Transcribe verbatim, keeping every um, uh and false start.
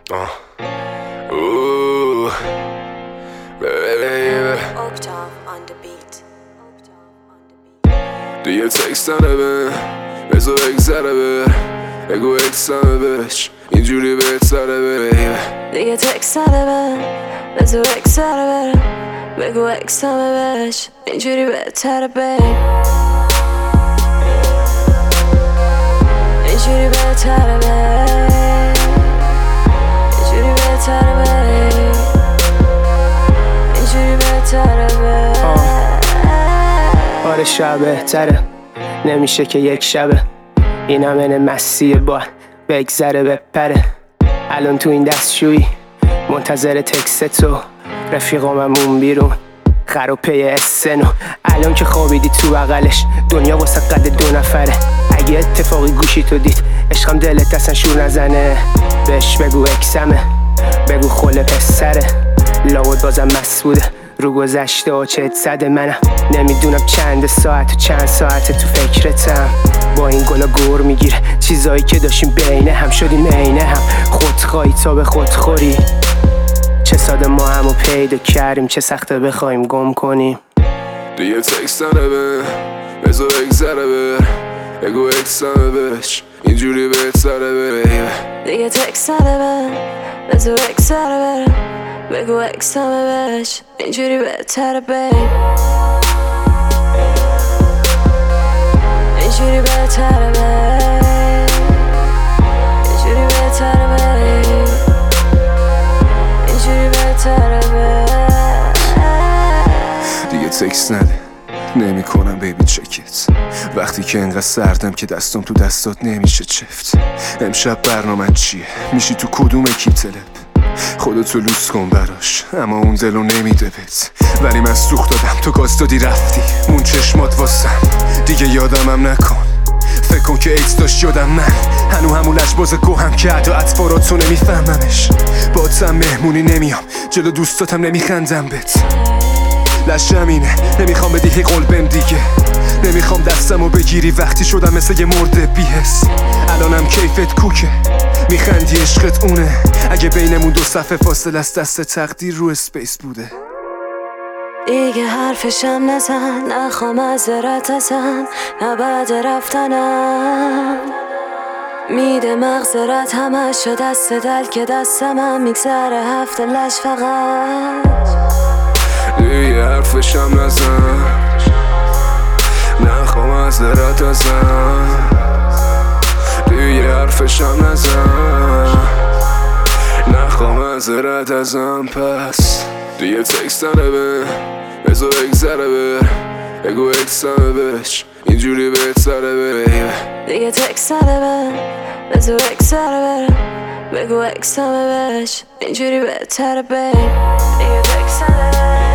آه اوه baby Octave on the beat. دیگه تکست نده بزا بگذره بر بگو اکسمه بش اینجوری بهتره baby دیگه تکست نده بر بزو اکسره بر بگو اکسمه بش اینجوری بهتره بی اینجوری بهتره بی اینجوری بهتره بی اینجوری بهتره بی آره شب بهتره نمیشه که یک شبه این همه مسیه با بگذره بپره الان تو این دستشویی منتظر تکست تو رفیقاممون بیرون خروپه اسنو الان که خوابیدی تو بغلش دنیا واسه قد دو نفره اگه اتفاقی گوشی تو دید عشقم دلت اصلا شور نزنه بهش بگو اکسمه بگو خله پسره لاود بازم مست بوده رو گذشته و چت زده منم نمیدونم چند ساعت و چند ساعت تو فکرتم با این گلا گور میگیره چیزایی که داشتیم بینه هم شدیم عینه هم خودخواهی تا به خودخوری چه ساده ما همو پیدا کردیم چه سخته بخوایم گم کنیم دیگه تکست نده بزا بگذره بر بگو اکسمه بش اینجوری بهتره baby دیگه تکست نده بر بزو اکسره بر بگو اکسمه بش اینجوری بهتره بی اینجوری بهتره بی اینجوری بهتره بی اینجوری بهتره بی دیگه تکست نده نمی کنم بیبی چکت وقتی که انقدر سردم که دستم تو دستات نمیشه چفت امشب برنامه چیه؟ میشی تو کدوم اکیپ تلپ؟ خودتو لوس کن براش اما اون دلو نمیده بهت ولی من سوخت دادم تو گاز دادی رفتی مون چشمات واسم دیگه یادمم نکن فکر کن که ایت داشت یادم من هنو همون لجباز گوهم که عدا اطفاراتو نمیفهممش باتم مهمونی نمیام جلو دوستاتم نمیخندم بهت لشم اینه نمیخوام بدی هی قلبم دیگه نمیخوام دستمو بگیری وقتی شدم مثل یه مرده بیهس الانم کیفت کوکه میخندی عشقت اونه اگه بینمون دو صفحه فاصله است دست تقدیر رو اسپیس بوده دیگه حرفشم نزن نخوام از رت ازن نه بعد رفتنم میده مغزرت همش شد دست دل که دستم هم میگذره هفته لش فقط دیگه حرفشم نزن نخوام از رت ازن دیگه حرفشم نزن نخوام از رت ازن پس دیگه تکست نده بزا بگذره بر بگو اکسمه بش اینجوری بهتره baby دیگه تکست نده بر بزو اکسره بر بگو اکسمه بش اینجوری بهتره بی دیگه تکست نده